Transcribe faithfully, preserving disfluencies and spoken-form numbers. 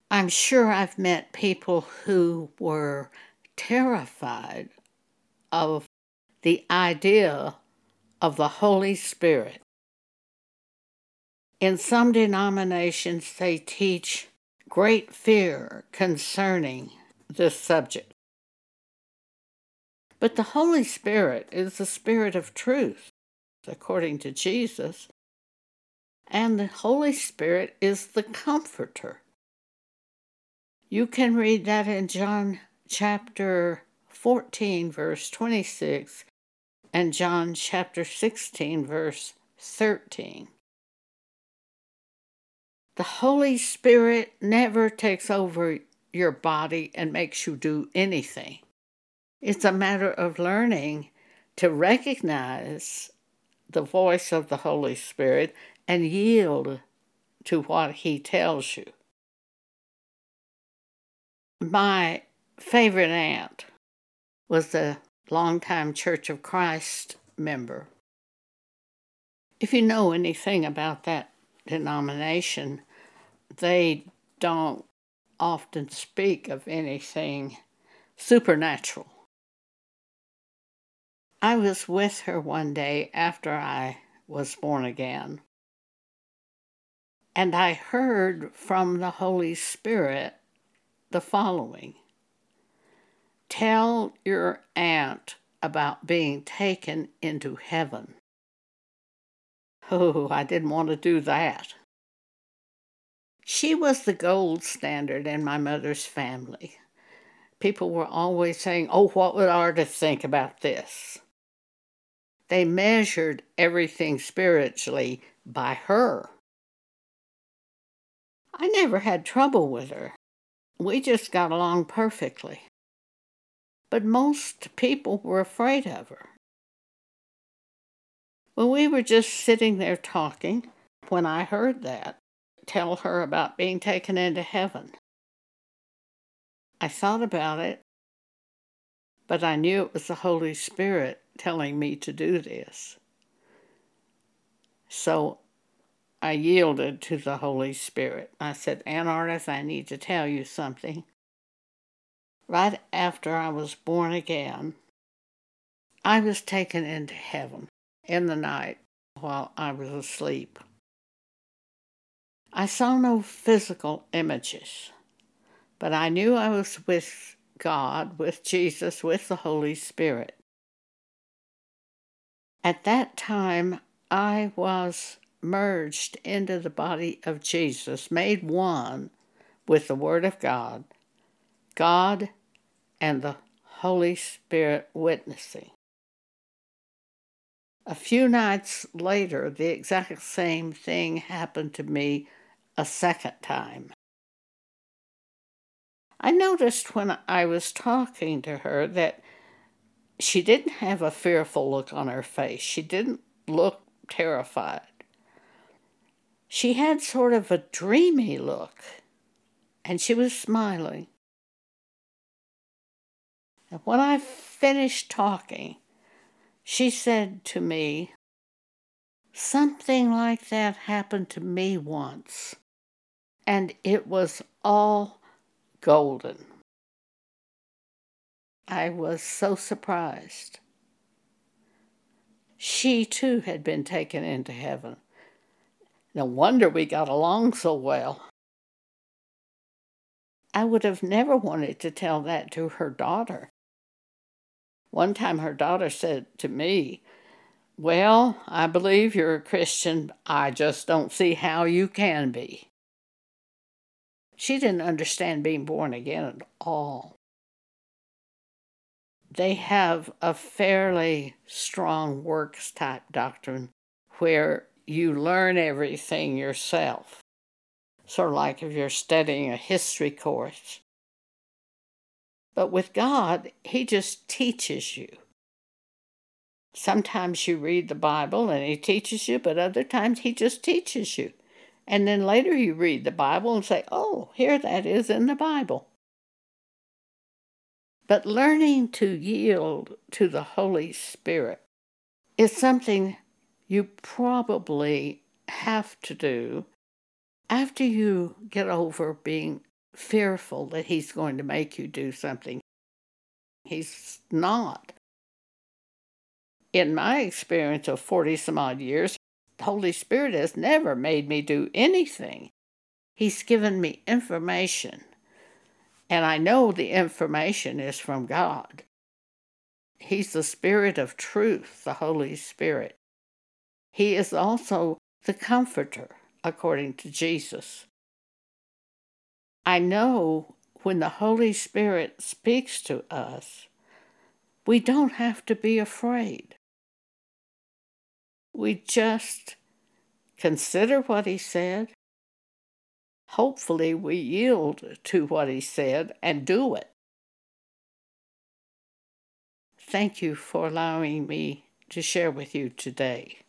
I'm sure I've met people who were terrified of the idea of the Holy Spirit. In some denominations, they teach great fear concerning this subject. But the Holy Spirit is the Spirit of truth, according to Jesus, and the Holy Spirit is the Comforter. You can read that in John chapter fourteen, verse twenty-six, and John chapter sixteen, verse thirteen. The Holy Spirit never takes over your body and makes you do anything. It's a matter of learning to recognize the voice of the Holy Spirit and yield to what He tells you. My favorite aunt was a longtime Church of Christ member. If you know anything about that denomination, they don't often speak of anything supernatural. I was with her one day after I was born again, and I heard from the Holy Spirit the following: tell your aunt about being taken into heaven. Oh, I didn't want to do that. She was the gold standard in my mother's family. People were always saying, oh, what would Arda think about this? They measured everything spiritually by her. I never had trouble with her. We just got along perfectly. But most people were afraid of her. Well, we were just sitting there talking when I heard that, tell her about being taken into heaven. I thought about it, but I knew it was the Holy Spirit telling me to do this. So I yielded to the Holy Spirit. I said, Aunt Artis, I need to tell you something. Right after I was born again, I was taken into heaven in the night while I was asleep. I saw no physical images, but I knew I was with God, with Jesus, with the Holy Spirit. At that time, I was merged into the body of Jesus, made one with the Word of God, God and the Holy Spirit witnessing. A few nights later, the exact same thing happened to me a second time. I noticed when I was talking to her that she didn't have a fearful look on her face. She didn't look terrified. She had sort of a dreamy look, and she was smiling. And when I finished talking, she said to me, something like that happened to me once, and it was all golden. I was so surprised. She, too, had been taken into heaven. No wonder we got along so well. I would have never wanted to tell that to her daughter. One time her daughter said to me, well, I believe you're a Christian. I just don't see how you can be. She didn't understand being born again at all. They have a fairly strong works type doctrine where you learn everything yourself. Sort of like if you're studying a history course. But with God, He just teaches you. Sometimes you read the Bible and He teaches you, but other times He just teaches you. And then later you read the Bible and say, oh, here that is in the Bible. But learning to yield to the Holy Spirit is something you probably have to do after you get over being fearful that he's going to make you do something. He's not. In my experience of forty some odd years, the Holy Spirit has never made me do anything. He's given me information, and I know the information is from God. He's the Spirit of truth, the Holy Spirit. He is also the Comforter, according to Jesus. I know when the Holy Spirit speaks to us, we don't have to be afraid. We just consider what he said. Hopefully we yield to what he said and do it. Thank you for allowing me to share with you today.